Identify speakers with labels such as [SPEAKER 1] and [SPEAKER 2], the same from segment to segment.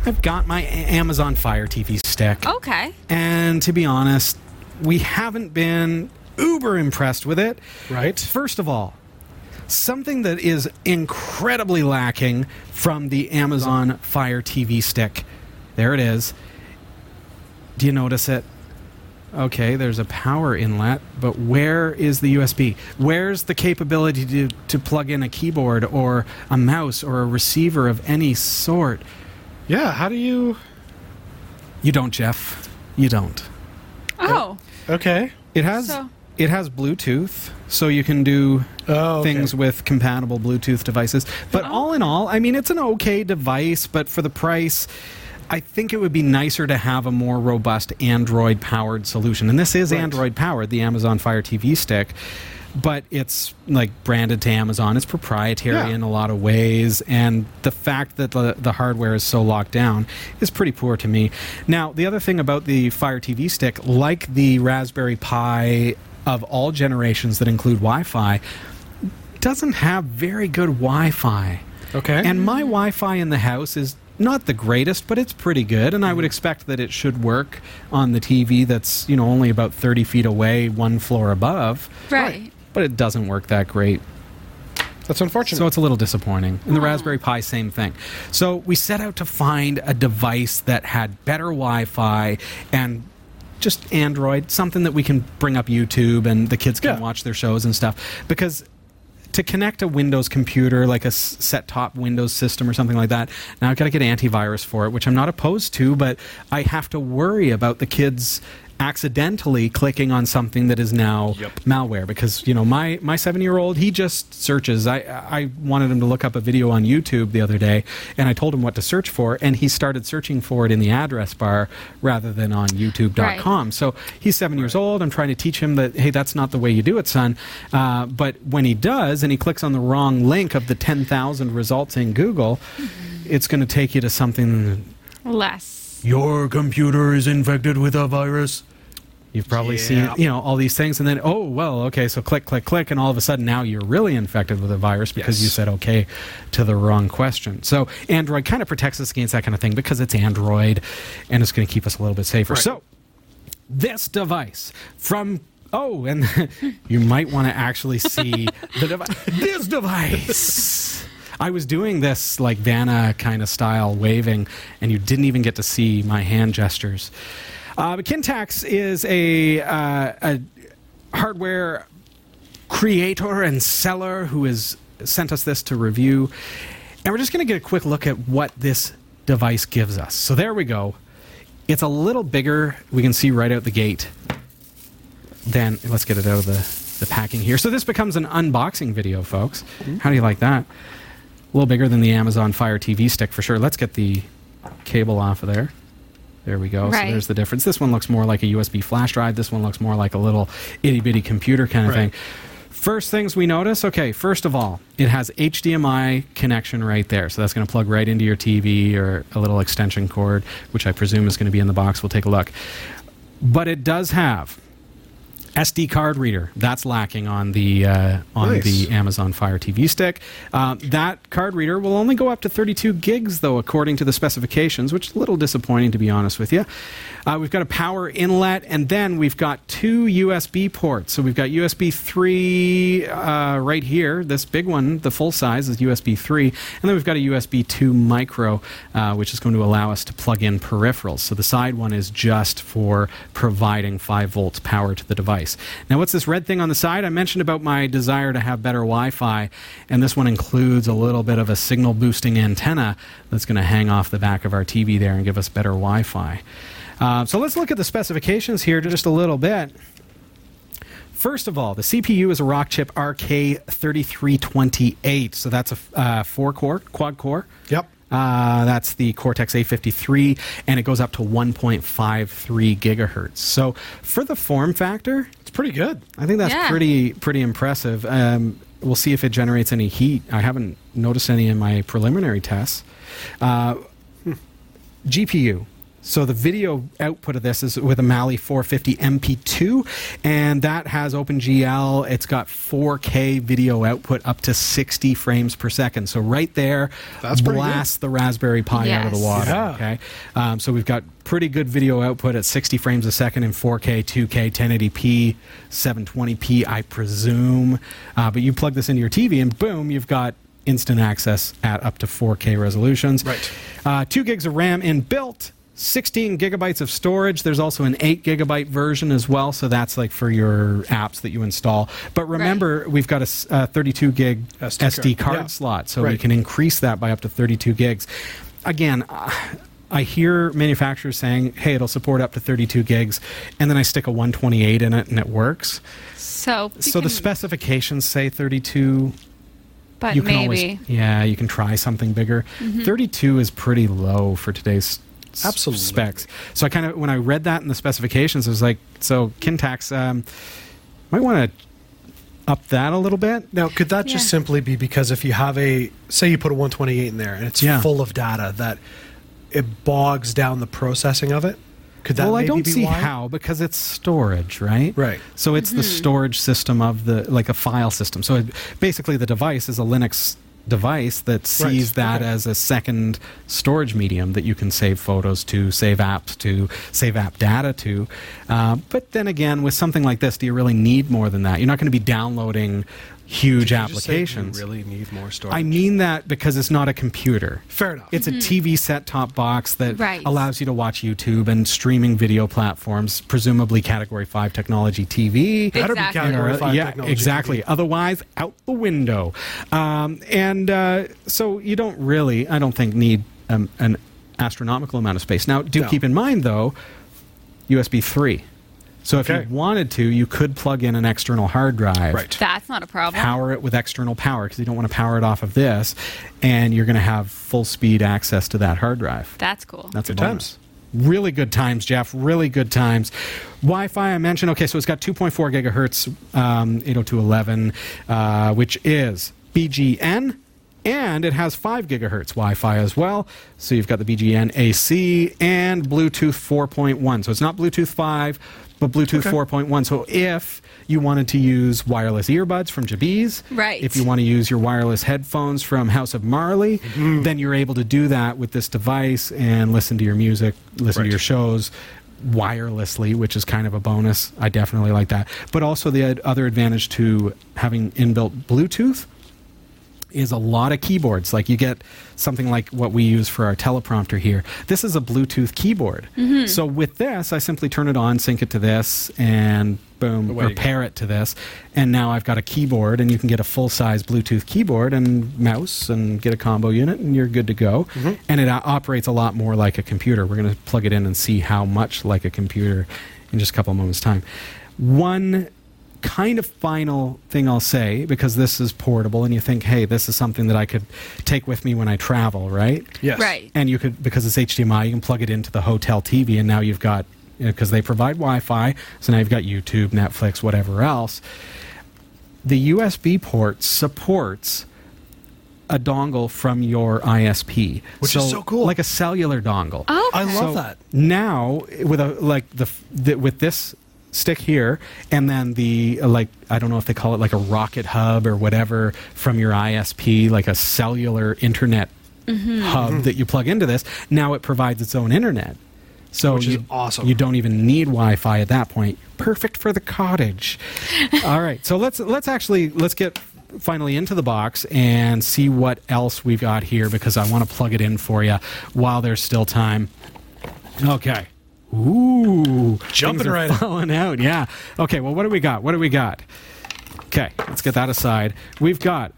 [SPEAKER 1] I've got my Amazon Fire TV stick.
[SPEAKER 2] Okay.
[SPEAKER 1] And to be honest, we haven't been uber impressed with it.
[SPEAKER 3] Right.
[SPEAKER 1] First of all, something that is incredibly lacking from the Amazon Fire TV stick. There it is. Do you notice it? Okay, there's a power inlet, but where is the USB? Where's the capability to plug in a keyboard or a mouse or a receiver of any sort?
[SPEAKER 3] Yeah, how do you...
[SPEAKER 1] You don't, Jeff. You don't.
[SPEAKER 2] Oh.
[SPEAKER 3] Okay.
[SPEAKER 1] It has Bluetooth, so you can do things with compatible Bluetooth devices. But all in all, I mean, it's an okay device, but for the price, I think it would be nicer to have a more robust Android-powered solution. And this is Android-powered, the Amazon Fire TV stick. But it's like branded to Amazon. It's proprietary in a lot of ways, and the fact that the hardware is so locked down is pretty poor to me. Now, the other thing about the Fire TV stick, like the Raspberry Pi of all generations that include Wi-Fi, doesn't have very good Wi-Fi.
[SPEAKER 3] Okay.
[SPEAKER 1] And my Wi-Fi in the house is not the greatest, but it's pretty good, and I would expect that it should work on the TV that's, only about 30 feet away, one floor above.
[SPEAKER 2] Right.
[SPEAKER 1] But it doesn't work that great.
[SPEAKER 3] That's unfortunate.
[SPEAKER 1] So it's a little disappointing. And the Raspberry Pi, same thing. So we set out to find a device that had better Wi-Fi and just Android, something that we can bring up YouTube and the kids can watch their shows and stuff. Because to connect a Windows computer, like a set-top Windows system or something like that, now I've got to get antivirus for it, which I'm not opposed to, but I have to worry about the kids accidentally clicking on something that is now malware, because my 7-year-old, he just searches. I wanted him to look up a video on YouTube the other day, and I told him what to search for, and he started searching for it in the address bar rather than on youtube.com.
[SPEAKER 2] Right.
[SPEAKER 1] So he's 7 years old. I'm trying to teach him that, hey, that's not the way you do it, son. But when he does, and he clicks on the wrong link of the 10,000 results in Google, it's going to take you to something
[SPEAKER 2] less.
[SPEAKER 1] Your computer is infected with a virus. You've probably seen, all these things, and then, so click, click, click, and all of a sudden now you're really infected with a virus because you said okay to the wrong question. So Android kind of protects us against that kind of thing because it's Android, and it's going to keep us a little bit safer. Right. So this device from... Oh, and you might want to actually see the device. This device! I was doing this like Vanna kind of style waving, and you didn't even get to see my hand gestures. But Kintax is a hardware creator and seller who has sent us this to review. And we're just going to get a quick look at what this device gives us. So there we go. It's a little bigger. We can see right out the gate. Then let's get it out of the packing here. So this becomes an unboxing video, folks. How do you like that? A little bigger than the Amazon Fire TV stick for sure. Let's get the cable off of there. There we go.
[SPEAKER 2] Right.
[SPEAKER 1] So there's the difference. This one looks more like a USB flash drive. This one looks more like a little itty-bitty computer kind of thing. First things we notice, first of all, it has HDMI connection right there. So that's going to plug right into your TV or a little extension cord, which I presume is going to be in the box. We'll take a look. But it does have SD card reader. That's lacking on the Amazon Fire TV stick. That card reader will only go up to 32 gigs, though, according to the specifications, which is a little disappointing, to be honest with you. We've got a power inlet, and then we've got 2 USB ports. So we've got USB 3 right here. This big one, the full size, is USB 3. And then we've got a USB 2 micro, which is going to allow us to plug in peripherals. So the side one is just for providing 5 volts power to the device. Now, what's this red thing on the side? I mentioned about my desire to have better Wi-Fi, and this one includes a little bit of a signal boosting antenna that's going to hang off the back of our TV there and give us better Wi-Fi. So let's look at the specifications here just a little bit. First of all, the CPU is a Rockchip RK3328, so that's a 4-core, quad-core.
[SPEAKER 3] Yep.
[SPEAKER 1] That's the Cortex A53, and it goes up to 1.53 gigahertz. So for the form factor,
[SPEAKER 3] it's pretty good.
[SPEAKER 1] I think that's pretty impressive. We'll see if it generates any heat. I haven't noticed any in my preliminary tests. GPU. So the video output of this is with a Mali 450 MP2, and that has OpenGL. It's got 4K video output up to 60 frames per second. So right there,
[SPEAKER 3] That's pretty
[SPEAKER 1] blast the Raspberry Pi out of the
[SPEAKER 2] Yes.
[SPEAKER 1] water.
[SPEAKER 3] Yeah.
[SPEAKER 1] Okay, so we've got pretty good video output at 60 frames a second in 4K, 2K, 1080p, 720p, I presume. But you plug this into your TV, and boom, you've got instant access at up to 4K resolutions.
[SPEAKER 3] Right.
[SPEAKER 1] 2 gigs of RAM inbuilt. 16 gigabytes of storage. There's also an 8 gigabyte version as well, so that's like for your apps that you install. But remember, we've got a 32 gig SD card
[SPEAKER 3] Yeah.
[SPEAKER 1] slot, so we
[SPEAKER 3] Right.
[SPEAKER 1] can increase that by up to 32 gigs. Again, I hear manufacturers saying, hey, it'll support up to 32 gigs, and then I stick a 128 in it and it works.
[SPEAKER 2] So,
[SPEAKER 1] So the specifications say 32.
[SPEAKER 2] but
[SPEAKER 1] You can
[SPEAKER 2] maybe.
[SPEAKER 1] always, yeah, you can try something bigger. 32 is pretty low for today's
[SPEAKER 3] Absolutely.
[SPEAKER 1] specs. So I kind of, when I read that in the specifications, I was like, so Kintax might want to up that a little bit.
[SPEAKER 3] Now, could that just
[SPEAKER 2] Yeah.
[SPEAKER 3] simply be because if you have say you put a 128 in there and it's
[SPEAKER 1] Yeah.
[SPEAKER 3] full of data, that it bogs down the processing of it? Could that
[SPEAKER 1] Well, I
[SPEAKER 3] maybe
[SPEAKER 1] don't
[SPEAKER 3] be
[SPEAKER 1] see
[SPEAKER 3] why?
[SPEAKER 1] how, because it's storage, right?
[SPEAKER 3] Right.
[SPEAKER 1] So it's the storage system of like a file system. So basically the device is a Linux device that sees that
[SPEAKER 3] Okay.
[SPEAKER 1] as a second storage medium that you can save photos to, save apps to, save app data to. But then again, with something like this, do you really need more than that? You're not going to be downloading huge
[SPEAKER 3] Did you just say
[SPEAKER 1] applications.
[SPEAKER 3] you really need more storage.
[SPEAKER 1] I mean that because it's not a computer.
[SPEAKER 3] Fair enough.
[SPEAKER 1] It's a TV set-top box that
[SPEAKER 2] Right.
[SPEAKER 1] allows you to watch YouTube and streaming video platforms, presumably Category 5 technology TV.
[SPEAKER 3] Better be
[SPEAKER 2] Exactly.
[SPEAKER 3] Category 5
[SPEAKER 1] yeah,
[SPEAKER 3] technology.
[SPEAKER 1] exactly. Otherwise, out the window. So you don't really, I don't think, need an astronomical amount of space. Now, do
[SPEAKER 3] No.
[SPEAKER 1] keep in mind, though, USB 3. So if
[SPEAKER 3] Okay.
[SPEAKER 1] you wanted to, you could plug in an external hard drive.
[SPEAKER 3] Right.
[SPEAKER 2] That's not a problem.
[SPEAKER 1] Power it with external power because you don't want to power it off of this, and you're going to have full speed access to that hard drive.
[SPEAKER 2] That's cool.
[SPEAKER 1] That's
[SPEAKER 3] Good
[SPEAKER 1] a bonus. Really good times, Jeff. Really good times. Wi-Fi, I mentioned. Okay, so it's got 2.4 gigahertz, 802.11, which is BGN, and it has 5 gigahertz Wi-Fi as well. So you've got the BGN AC and Bluetooth 4.1. So it's not Bluetooth 5, but Bluetooth
[SPEAKER 3] Okay.
[SPEAKER 1] 4.1. So if you wanted to use wireless earbuds from Jabiz,
[SPEAKER 2] Right.
[SPEAKER 1] if you want to use your wireless headphones from House of Marley, then you're able to do that with this device and listen to your music, listen to
[SPEAKER 3] Right.
[SPEAKER 1] your shows wirelessly, which is kind of a bonus. I definitely like that. But also the other advantage to having inbuilt Bluetooth is a lot of keyboards. Like you get something like what we use for our teleprompter here. This is a Bluetooth keyboard. So with this, I simply turn it on, sync it to this, and boom,
[SPEAKER 3] Away
[SPEAKER 1] or
[SPEAKER 3] you go.
[SPEAKER 1] pair it to this. And now I've got a keyboard, and you can get a full-size Bluetooth keyboard and mouse and get a combo unit, and you're good to go. And it operates a lot more like a computer. We're going to plug it in and see how much like a computer in just a couple of moments' time. One kind of final thing I'll say, because this is portable and you think, hey, this is something that I could take with me when I travel, right?
[SPEAKER 3] Yes.
[SPEAKER 2] Right.
[SPEAKER 1] And you could, because it's HDMI, you can plug it into the hotel TV, and now you've got, because they provide Wi-Fi, so now you've got YouTube, Netflix, whatever else. The USB port supports a dongle from your ISP,
[SPEAKER 3] Which is so cool.
[SPEAKER 1] like a cellular dongle.
[SPEAKER 2] Oh,
[SPEAKER 3] I
[SPEAKER 2] okay.
[SPEAKER 3] love
[SPEAKER 1] So
[SPEAKER 3] that.
[SPEAKER 1] now with with this stick here, and then the I don't know if they call it like a rocket hub or whatever from your ISP, like a cellular internet hub that you plug into this. Get it provides its own internet. So
[SPEAKER 3] Which is
[SPEAKER 1] you,
[SPEAKER 3] awesome.
[SPEAKER 1] You don't even need Wi-Fi at that point. Perfect for the cottage. All right, so let's get finally into the box and see what else we've got here, because I want to plug it in for you while there's still time. Okay. Ooh,
[SPEAKER 3] Jumping
[SPEAKER 1] things are
[SPEAKER 3] right in.
[SPEAKER 1] falling out. Yeah. Okay. Well, what do we got? Okay, let's get that aside. We've got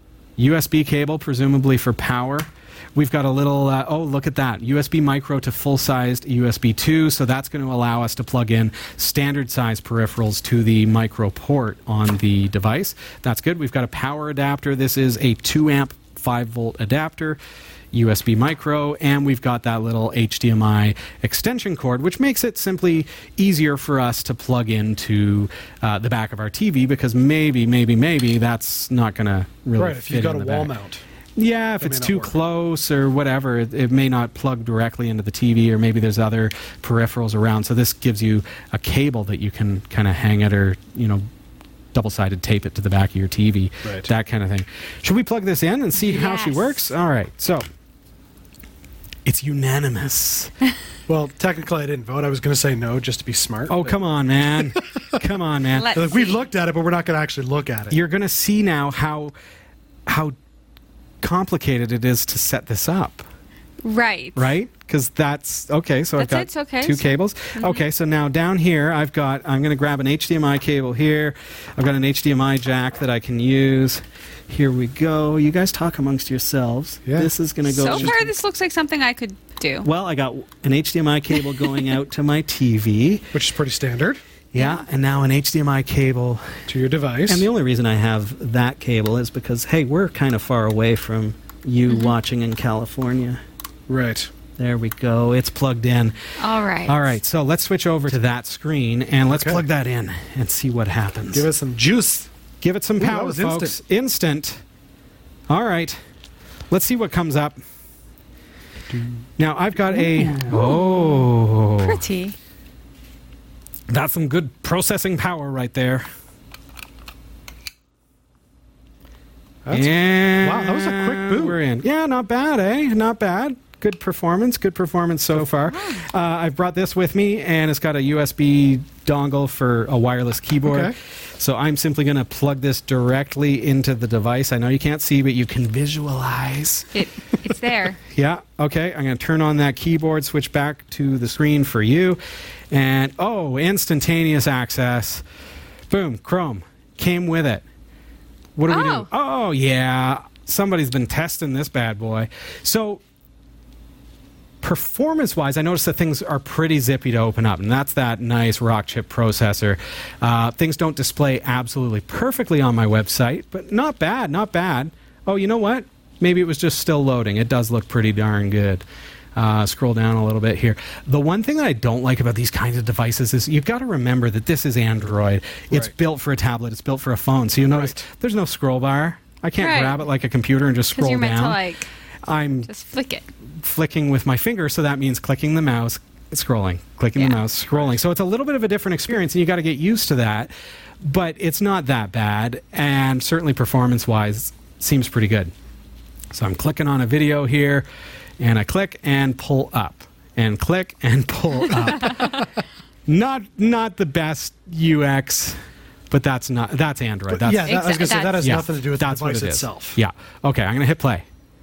[SPEAKER 1] USB cable, presumably for power. We've got a little, look at that, USB micro to full-sized USB 2, so that's going to allow us to plug in standard-size peripherals to the micro port on the device. That's good. We've got a power adapter. This is a 2-amp 5-volt adapter, USB micro, and we've got that little HDMI extension cord, which makes it simply easier for us to plug into the back of our TV, because maybe that's not going to really
[SPEAKER 3] Right, if
[SPEAKER 1] fit
[SPEAKER 3] you've got
[SPEAKER 1] in
[SPEAKER 3] a
[SPEAKER 1] the
[SPEAKER 3] wall
[SPEAKER 1] back.
[SPEAKER 3] mount.
[SPEAKER 1] Yeah, if
[SPEAKER 3] It may
[SPEAKER 1] it's
[SPEAKER 3] not
[SPEAKER 1] too
[SPEAKER 3] work.
[SPEAKER 1] close or whatever, it may not plug directly into the TV, or maybe there's other peripherals around. So this gives you a cable that you can kind of hang it, or double-sided tape it to the back of your TV,
[SPEAKER 3] Right.
[SPEAKER 1] that kind of thing. Should we plug this in and see how she
[SPEAKER 2] Yes.
[SPEAKER 1] works? All right, so it's unanimous.
[SPEAKER 3] Well, technically, I didn't vote. I was going to say no just to be smart.
[SPEAKER 1] Oh,
[SPEAKER 3] but-
[SPEAKER 1] come on, man. Come on, man.
[SPEAKER 2] Let's
[SPEAKER 3] Like, we've
[SPEAKER 2] see.
[SPEAKER 3] looked at it, but we're not going to actually look at it.
[SPEAKER 1] You're going to see now how complicated it is to set this up.
[SPEAKER 2] Right.
[SPEAKER 1] Right? Because that's okay. So I've got
[SPEAKER 2] That's it, okay.
[SPEAKER 1] two
[SPEAKER 2] So-
[SPEAKER 1] cables. Okay, so now down here, I'm going to grab an HDMI cable here. I've got an HDMI jack that I can use. Here we go. You guys talk amongst yourselves.
[SPEAKER 3] Yeah.
[SPEAKER 1] This is going to go.
[SPEAKER 2] So far, this looks like something I could do.
[SPEAKER 1] Well, I got an HDMI cable going out to my TV.
[SPEAKER 3] Which is pretty standard
[SPEAKER 1] Yeah, and now an HDMI cable.
[SPEAKER 3] to your device.
[SPEAKER 1] And the only reason I have that cable is because, hey, we're kind of far away from you watching in California.
[SPEAKER 3] right.
[SPEAKER 1] There we go. It's plugged in.
[SPEAKER 2] All right.
[SPEAKER 1] All right, so let's switch over to that screen and let's
[SPEAKER 3] Okay.
[SPEAKER 1] plug that in and see what happens.
[SPEAKER 3] Give us some juice.
[SPEAKER 1] Give it some
[SPEAKER 3] that
[SPEAKER 1] power,
[SPEAKER 3] was
[SPEAKER 1] folks. Instant. All right. Let's see what comes up. Now, I've got
[SPEAKER 2] Pretty.
[SPEAKER 1] that's some good processing power right there. And
[SPEAKER 3] wow, that was a quick boot.
[SPEAKER 1] We're in. Yeah, not bad, eh? Not bad. Good performance so far. I've brought this with me, and it's got a USB dongle for a wireless keyboard.
[SPEAKER 3] Okay.
[SPEAKER 1] So I'm simply going to plug this directly into the device. I know you can't see, but you can visualize.
[SPEAKER 2] It's there.
[SPEAKER 1] Yeah, okay. I'm going to turn on that keyboard, switch back to the screen for you. And, instantaneous access. Boom, Chrome. Came with it. What do we do?
[SPEAKER 2] Oh.
[SPEAKER 1] Oh, yeah. Somebody's been testing this bad boy. So, performance-wise, I noticed that things are pretty zippy to open up, and that's that nice rock chip processor. Things don't display absolutely perfectly on my website, but not bad, not bad. Oh, you know what? Maybe it was just still loading. It does look pretty darn good. Scroll down a little bit here. The one thing that I don't like about these kinds of devices is you've got to remember that this is Android. It's
[SPEAKER 3] Right.
[SPEAKER 1] built for a tablet. It's built for a phone. So you notice
[SPEAKER 3] Right.
[SPEAKER 1] there's no scroll bar. I can't
[SPEAKER 2] Right.
[SPEAKER 1] grab it like a computer and just
[SPEAKER 2] Because
[SPEAKER 1] scroll
[SPEAKER 2] you're meant to,
[SPEAKER 1] down. I'm
[SPEAKER 2] just flick it.
[SPEAKER 1] flicking with my finger, so that means clicking the mouse, scrolling, clicking the
[SPEAKER 2] Yeah.
[SPEAKER 1] mouse, scrolling. So it's a little bit of a different experience, and you got to get used to that. But it's not that bad, and certainly performance-wise, seems pretty good. So I'm clicking on a video here, and I click and pull up, and click and pull up. Not the best UX, but that's Android. That's,
[SPEAKER 3] yeah, I was going to say that has
[SPEAKER 1] yeah,
[SPEAKER 3] nothing to do with the
[SPEAKER 1] that's what
[SPEAKER 3] device
[SPEAKER 1] it is.
[SPEAKER 3] itself.
[SPEAKER 1] Yeah. Okay, I'm going to hit play.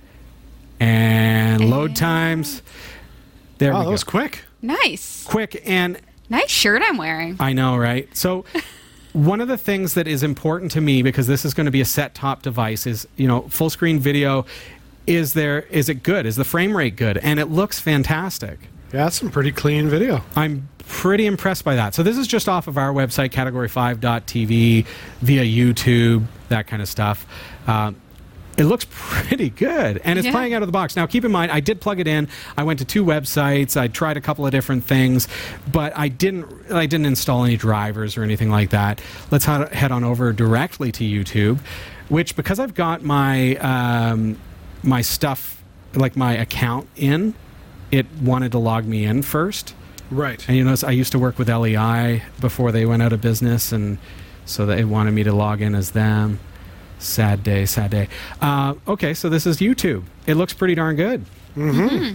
[SPEAKER 1] And load
[SPEAKER 2] And-
[SPEAKER 1] times. There
[SPEAKER 3] Oh,
[SPEAKER 1] we
[SPEAKER 3] that
[SPEAKER 1] go.
[SPEAKER 3] was quick.
[SPEAKER 2] Nice.
[SPEAKER 1] Quick, and
[SPEAKER 2] Nice shirt I'm wearing.
[SPEAKER 1] I know, right? So one of the things that is important to me, because this is going to be a set-top device, is, full screen video. Is it good? Is the frame rate good? And it looks fantastic.
[SPEAKER 3] Yeah, that's some pretty clean video.
[SPEAKER 1] I'm pretty impressed by that. So this is just off of our website, category5.tv, via YouTube, that kind of stuff. It looks pretty good, and it's
[SPEAKER 2] Yeah.
[SPEAKER 1] playing out of the box. Now, keep in mind, I did plug it in. I went to 2 websites. I tried a couple of different things, but I didn't install any drivers or anything like that. Let's head on over directly to YouTube, which, because I've got my my stuff, like my account in, it wanted to log me in first.
[SPEAKER 3] Right.
[SPEAKER 1] And you notice I used to work with LEI before they went out of business, and so they wanted me to log in as them. Sad day, sad day. Okay, so this is YouTube. It looks pretty darn good.
[SPEAKER 3] Mm-hmm.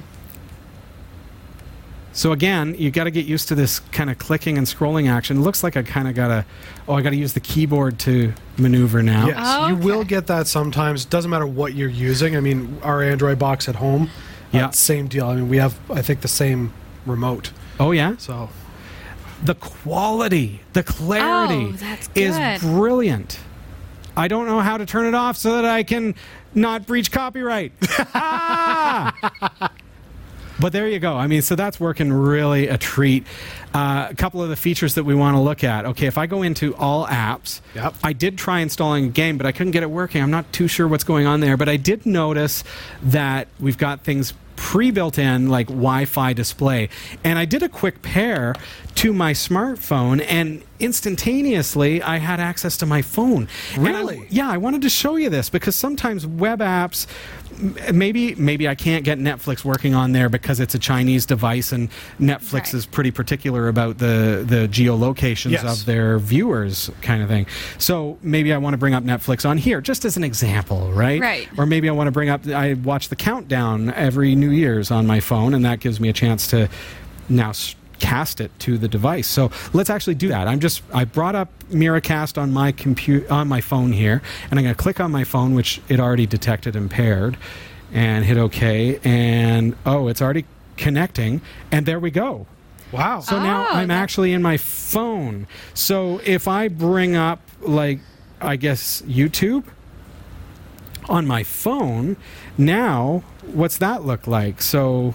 [SPEAKER 1] So again, you got to get used to this kind of clicking and scrolling action. It looks like I kind of got to, I got to use the keyboard to maneuver now.
[SPEAKER 3] Yes,
[SPEAKER 2] Oh,
[SPEAKER 3] you
[SPEAKER 2] okay.
[SPEAKER 3] will get that sometimes. Doesn't matter what you're using. I mean, our Android box at home,
[SPEAKER 1] Yeah.
[SPEAKER 3] same deal. I mean, we have, I think, the same remote.
[SPEAKER 1] Oh, yeah?
[SPEAKER 3] So,
[SPEAKER 1] The quality, the clarity
[SPEAKER 2] Oh, that's
[SPEAKER 1] is
[SPEAKER 2] good.
[SPEAKER 1] brilliant. I don't know how to turn it off so that I can not breach copyright. Ah! But there you go. I mean, so that's working really a treat. A couple of the features that we want to look at. Okay, if I go into all apps,
[SPEAKER 3] Yep.
[SPEAKER 1] I did try installing a game, but I couldn't get it working. I'm not too sure what's going on there, but I did notice that we've got things pre-built in, like Wi-Fi display. And I did a quick pair to my smartphone, and instantaneously I had access to my phone.
[SPEAKER 3] Really?
[SPEAKER 1] Yeah, I wanted to show you this because sometimes web apps, maybe I can't get Netflix working on there because it's a Chinese device, and Netflix
[SPEAKER 2] Right.
[SPEAKER 1] is pretty particular about the geolocations
[SPEAKER 3] Yes.
[SPEAKER 1] of their viewers, kind of thing. So maybe I want to bring up Netflix on here just as an example, right?
[SPEAKER 2] Right.
[SPEAKER 1] Or maybe I want to bring up, I watch the countdown every New Year's on my phone, and that gives me a chance to now cast it to the device. So let's actually do that. I brought up Miracast on my phone here, and I'm going to click on my phone, which it already detected impaired, and hit OK. And it's already connecting, and there we go.
[SPEAKER 3] Wow.
[SPEAKER 1] So now I'm actually in my phone. So if I bring up, like, I guess YouTube on my phone, now what's that look like? So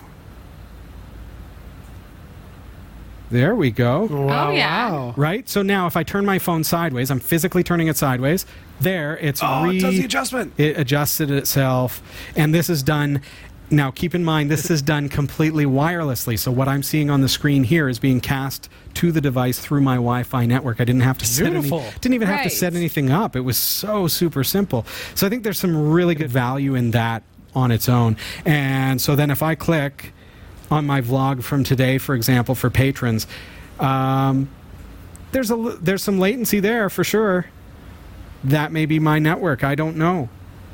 [SPEAKER 1] there we go.
[SPEAKER 3] Wow.
[SPEAKER 2] Oh, yeah.
[SPEAKER 3] Wow.
[SPEAKER 1] Right? So now if I turn my phone sideways, I'm physically turning it sideways. There, it's
[SPEAKER 3] It does the adjustment.
[SPEAKER 1] it adjusted itself, and this is done. Now, keep in mind, this is done completely wirelessly. So what I'm seeing on the screen here is being cast to the device through my Wi-Fi network. I didn't have to
[SPEAKER 3] Beautiful.
[SPEAKER 1] didn't even have to
[SPEAKER 2] Right.
[SPEAKER 1] set anything up. It was so super simple. So I think there's some really good value in that on its own. And so then if I click on my vlog from today, for example, for patrons, there's some latency there for sure. That may be my network. I don't know.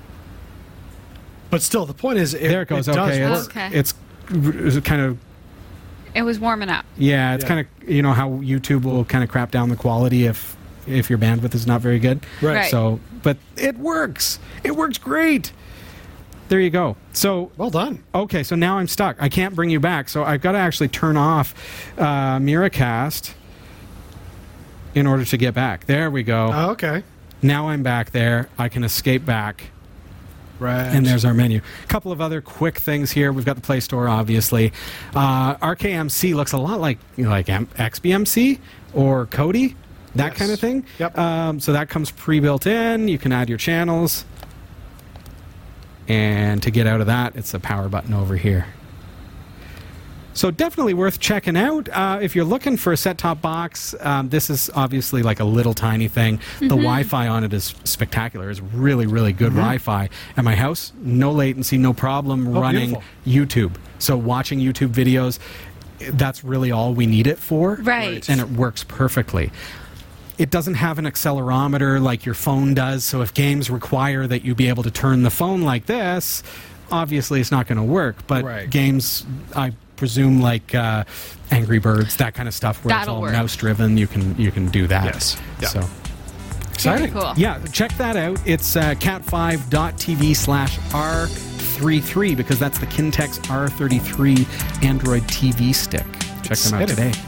[SPEAKER 3] But still, the point is,
[SPEAKER 1] There it goes.
[SPEAKER 3] does
[SPEAKER 1] Okay,
[SPEAKER 3] work.
[SPEAKER 2] Okay.
[SPEAKER 1] it's kind of
[SPEAKER 2] It was warming up.
[SPEAKER 1] it's
[SPEAKER 3] Yeah.
[SPEAKER 1] kind of how YouTube will kind of crap down the quality if your bandwidth is not very good.
[SPEAKER 3] Right.
[SPEAKER 2] Right.
[SPEAKER 1] So, but it works. It works great. There you go. So
[SPEAKER 3] Well done.
[SPEAKER 1] okay, so now I'm stuck. I can't bring you back. So I've got to actually turn off Miracast in order to get back. There we go.
[SPEAKER 3] Oh, okay.
[SPEAKER 1] Now I'm back there. I can escape back.
[SPEAKER 3] Right.
[SPEAKER 1] And there's our menu. A couple of other quick things here. We've got the Play Store, obviously. RKMC looks a lot like XBMC or Kodi, that
[SPEAKER 3] Yes.
[SPEAKER 1] kind of thing.
[SPEAKER 3] Yep.
[SPEAKER 1] So that comes pre-built in. You can add your channels. And to get out of that, it's the power button over here. So definitely worth checking out. If you're looking for a set-top box, this is obviously like a little tiny thing. The Wi-Fi on it is spectacular. It's really, really good Wi-Fi. At my house, no latency, no problem running YouTube. So watching YouTube videos, that's really all we need it for.
[SPEAKER 2] Right.
[SPEAKER 1] And it works perfectly. It doesn't have an accelerometer like your phone does, so if games require that you be able to turn the phone like this, obviously it's not going to work. But
[SPEAKER 3] Right.
[SPEAKER 1] games, I presume, like Angry Birds, that kind of stuff, where
[SPEAKER 2] That'll
[SPEAKER 1] it's all
[SPEAKER 2] work.
[SPEAKER 1] mouse-driven, you can do that.
[SPEAKER 3] Yes. Yeah.
[SPEAKER 1] So
[SPEAKER 2] Very
[SPEAKER 1] exciting.
[SPEAKER 2] cool.
[SPEAKER 1] Yeah, check that out. It's cat5.tv/R33 because that's the Kintex R33 Android TV stick. Check them out
[SPEAKER 3] Exciting.
[SPEAKER 1] today.